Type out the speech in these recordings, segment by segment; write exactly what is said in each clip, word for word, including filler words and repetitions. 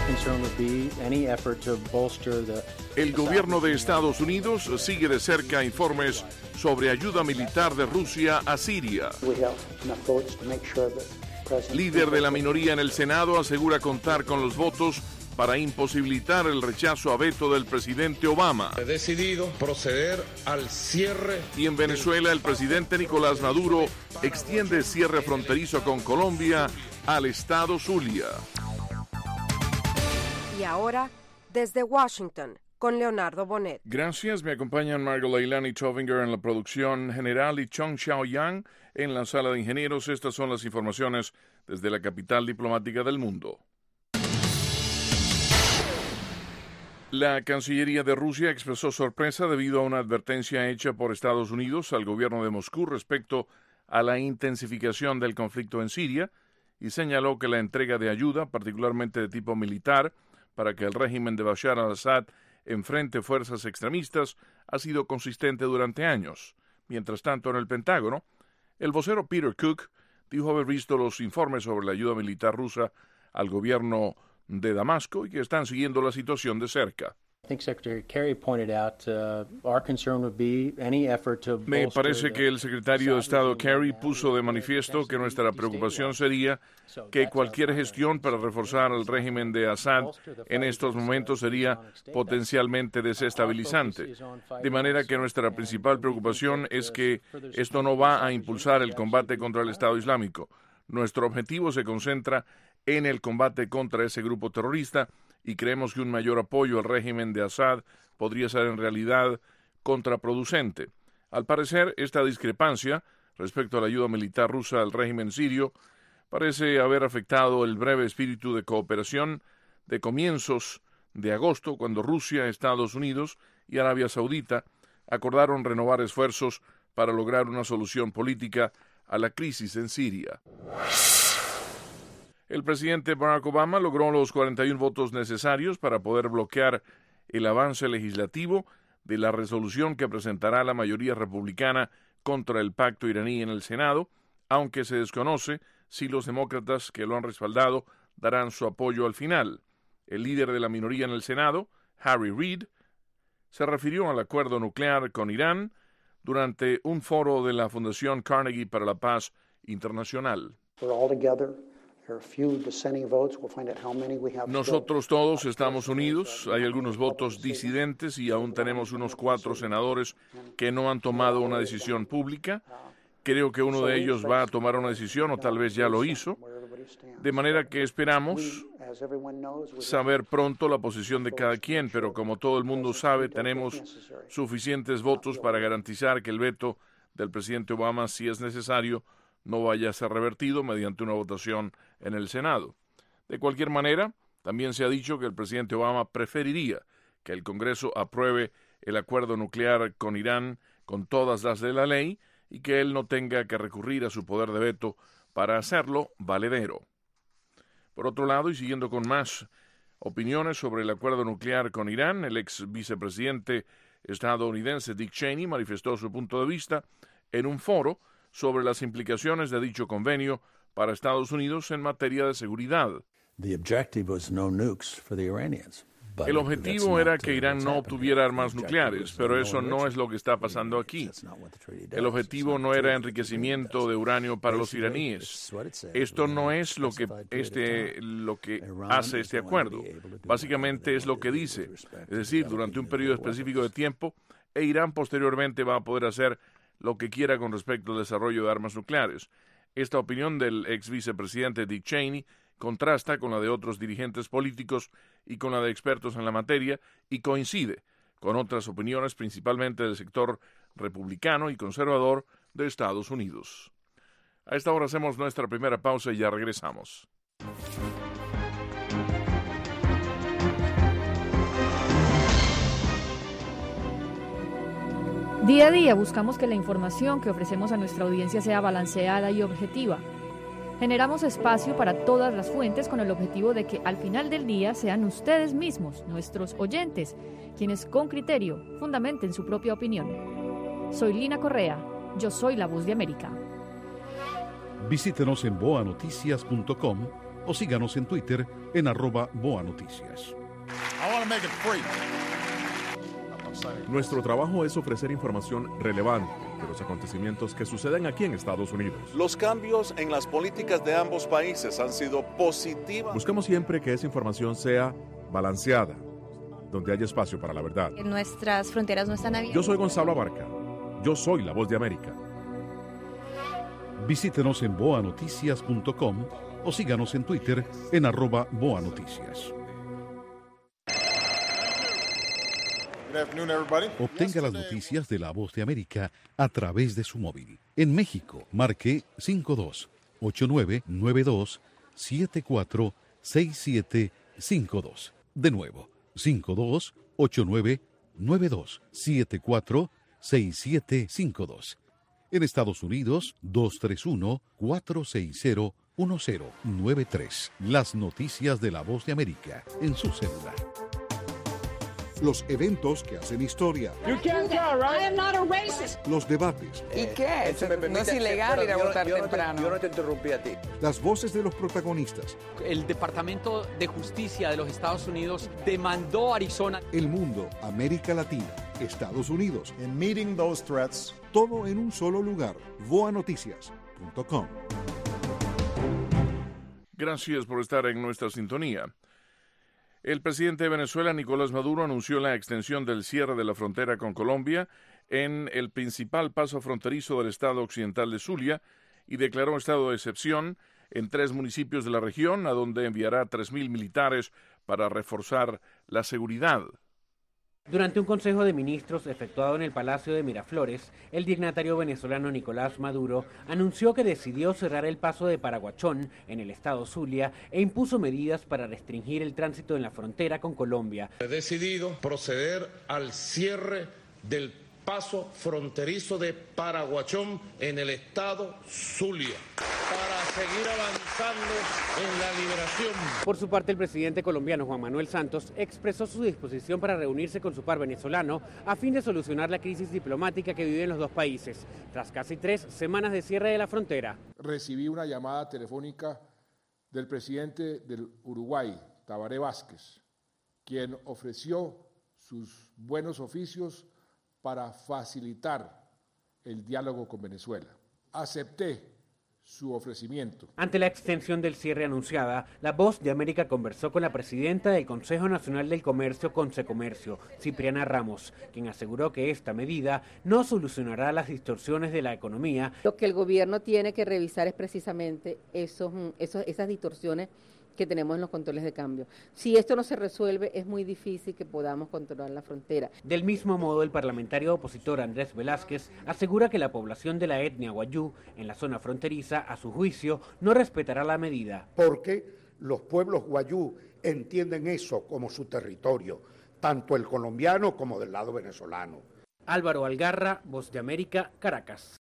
El gobierno de Estados Unidos sigue de cerca informes sobre ayuda militar de Rusia a Siria. Líder de la minoría en el Senado asegura contar con los votos para imposibilitar el rechazo a veto del presidente Obama. He decidido proceder al cierre. Y en Venezuela, el presidente Nicolás Maduro extiende cierre fronterizo con Colombia al estado Zulia. Y ahora, desde Washington, con Leonardo Bonet. Gracias, me acompañan Margot Leilani Tovinger en la producción general y Chong Xiaoyang en la sala de ingenieros. Estas son las informaciones desde la capital diplomática del mundo. La Cancillería de Rusia expresó sorpresa debido a una advertencia hecha por Estados Unidos al gobierno de Moscú respecto a la intensificación del conflicto en Siria y señaló que la entrega de ayuda, particularmente de tipo militar, para que el régimen de Bashar al-Assad enfrente fuerzas extremistas, ha sido consistente durante años. Mientras tanto, en el Pentágono, el vocero Peter Cook dijo haber visto los informes sobre la ayuda militar rusa al gobierno de Damasco y que están siguiendo la situación de cerca. Me parece que el secretario de Estado Kerry puso de manifiesto que nuestra preocupación sería que cualquier gestión para reforzar el régimen de Assad en estos momentos sería potencialmente desestabilizante. De manera que nuestra principal preocupación es que esto no va a impulsar el combate contra el Estado Islámico. Nuestro objetivo se concentra en el combate contra ese grupo terrorista y creemos que un mayor apoyo al régimen de Assad podría ser en realidad contraproducente. Al parecer, esta discrepancia respecto a la ayuda militar rusa al régimen sirio parece haber afectado el breve espíritu de cooperación de comienzos de agosto, cuando Rusia, Estados Unidos y Arabia Saudita acordaron renovar esfuerzos para lograr una solución política a la crisis en Siria. El presidente Barack Obama logró los cuarenta y uno votos necesarios para poder bloquear el avance legislativo de la resolución que presentará la mayoría republicana contra el pacto iraní en el Senado, aunque se desconoce si los demócratas que lo han respaldado darán su apoyo al final. El líder de la minoría en el Senado, Harry Reid, se refirió al acuerdo nuclear con Irán durante un foro de la Fundación Carnegie para la Paz Internacional. Nosotros todos estamos unidos, hay algunos votos disidentes y aún tenemos unos cuatro senadores que no han tomado una decisión pública. Creo que uno de ellos va a tomar una decisión o tal vez ya lo hizo, de manera que esperamos saber pronto la posición de cada quien, pero como todo el mundo sabe, tenemos suficientes votos para garantizar que el veto del presidente Obama, si es necesario, no vaya a ser revertido mediante una votación en el Senado. De cualquier manera, también se ha dicho que el presidente Obama preferiría que el Congreso apruebe el acuerdo nuclear con Irán con todas las de la ley y que él no tenga que recurrir a su poder de veto para hacerlo valedero. Por otro lado, y siguiendo con más opiniones sobre el acuerdo nuclear con Irán, el ex vicepresidente estadounidense Dick Cheney manifestó su punto de vista en un foro sobre las implicaciones de dicho convenio para Estados Unidos en materia de seguridad. El objetivo era que Irán no obtuviera armas nucleares, pero eso no es lo que está pasando aquí. El objetivo no era enriquecimiento de uranio para los iraníes. Esto no es lo que, este, lo que hace este acuerdo. Básicamente es lo que dice. Es decir, durante un periodo específico de tiempo, e Irán posteriormente va a poder hacer lo que quiera con respecto al desarrollo de armas nucleares. Esta opinión del ex vicepresidente Dick Cheney contrasta con la de otros dirigentes políticos y con la de expertos en la materia y coincide con otras opiniones, principalmente del sector republicano y conservador de Estados Unidos. A esta hora hacemos nuestra primera pausa y ya regresamos. Día a día buscamos que la información que ofrecemos a nuestra audiencia sea balanceada y objetiva. Generamos espacio para todas las fuentes con el objetivo de que al final del día sean ustedes mismos, nuestros oyentes, quienes con criterio fundamenten su propia opinión. Soy Lina Correa, yo soy la voz de América. Visítenos en boa noticias punto com o síganos en Twitter en arroba Boa Noticias. Nuestro trabajo es ofrecer información relevante de los acontecimientos que suceden aquí en Estados Unidos. Los cambios en las políticas de ambos países han sido positivos. Buscamos siempre que esa información sea balanceada, donde haya espacio para la verdad. Nuestras fronteras no están abiertas. Yo soy Gonzalo Abarca. Yo soy La Voz de América. Visítenos en boa noticias punto com o síganos en Twitter en arroba Boa Noticias. Obtenga las noticias de La Voz de América a través de su móvil. En México, marque cinco dos ocho nueve nueve dos siete cuatro seis siete cinco dos. De nuevo, cinco dos ocho nueve nueve dos siete cuatro seis siete cinco dos. En Estados Unidos, dos tres uno cuatro seis cero uno cero nueve tres. Las noticias de La Voz de América en su celular. Los eventos que hacen historia. You can't tell, right? I am not a racist. Los debates. ¿Y qué? No es ilegal ir a votar temprano. Yo no te interrumpí a ti. Las voces de los protagonistas. El Departamento de Justicia de los Estados Unidos demandó a Arizona. El mundo, América Latina, Estados Unidos. In meeting those threats. Todo en un solo lugar. boa noticias punto com. Gracias por estar en nuestra sintonía. El presidente de Venezuela, Nicolás Maduro, anunció la extensión del cierre de la frontera con Colombia en el principal paso fronterizo del estado occidental de Zulia y declaró estado de excepción en tres municipios de la región, a donde enviará tres mil militares para reforzar la seguridad. Durante un consejo de ministros efectuado en el Palacio de Miraflores, el dignatario venezolano Nicolás Maduro anunció que decidió cerrar el paso de Paraguachón en el estado Zulia e impuso medidas para restringir el tránsito en la frontera con Colombia. He decidido proceder al cierre del paso fronterizo de Paraguachón en el estado Zulia para seguir avanzando en la liberación. Por su parte, el presidente colombiano Juan Manuel Santos expresó su disposición para reunirse con su par venezolano a fin de solucionar la crisis diplomática que viven los dos países, tras casi tres semanas de cierre de la frontera. Recibí una llamada telefónica del presidente del Uruguay, Tabaré Vázquez, quien ofreció sus buenos oficios para facilitar el diálogo con Venezuela. Acepté su ofrecimiento. Ante la extensión del cierre anunciada, La Voz de América conversó con la presidenta del Consejo Nacional del Comercio, Consecomercio, Cipriana Ramos, quien aseguró que esta medida no solucionará las distorsiones de la economía. Lo que el gobierno tiene que revisar es precisamente esos, esos, esas distorsiones que tenemos en los controles de cambio. Si esto no se resuelve, es muy difícil que podamos controlar la frontera. Del mismo modo, el parlamentario opositor Andrés Velázquez asegura que la población de la etnia wayú en la zona fronteriza, a su juicio, no respetará la medida. Porque los pueblos wayú entienden eso como su territorio, tanto el colombiano como del lado venezolano. Álvaro Algarra, Voz de América, Caracas.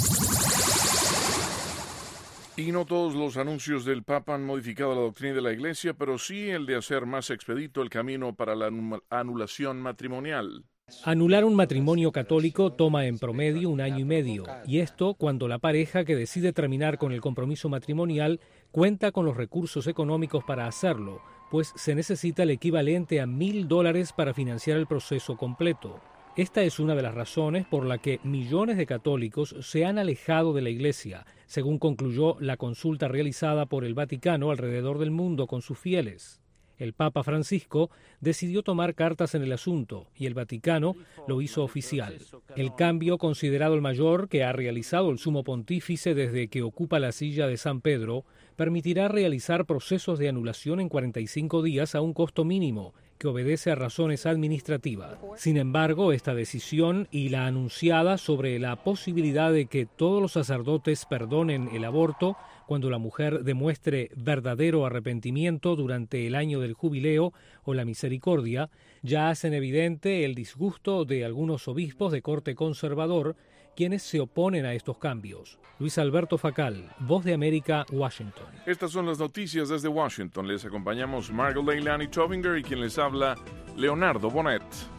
Y no todos los anuncios del Papa han modificado la doctrina de la Iglesia, pero sí el de hacer más expedito el camino para la anulación matrimonial. Anular un matrimonio católico toma en promedio un año y medio, y esto cuando la pareja que decide terminar con el compromiso matrimonial cuenta con los recursos económicos para hacerlo, pues se necesita el equivalente a mil dólares para financiar el proceso completo. Esta es una de las razones por la que millones de católicos se han alejado de la Iglesia, según concluyó la consulta realizada por el Vaticano alrededor del mundo con sus fieles. El Papa Francisco decidió tomar cartas en el asunto y el Vaticano lo hizo oficial. El cambio, considerado el mayor que ha realizado el Sumo Pontífice desde que ocupa la silla de San Pedro, permitirá realizar procesos de anulación en cuarenta y cinco días a un costo mínimo, que obedece a razones administrativas. Sin embargo, esta decisión y la anunciada sobre la posibilidad de que todos los sacerdotes perdonen el aborto cuando la mujer demuestre verdadero arrepentimiento durante el año del jubileo o la misericordia, ya hacen evidente el disgusto de algunos obispos de corte conservador, quienes se oponen a estos cambios. Luis Alberto Facal, Voz de América, Washington. Estas son las noticias desde Washington. Les acompañamos Margot Leilani Tobinger y quien les habla, Leonardo Bonet.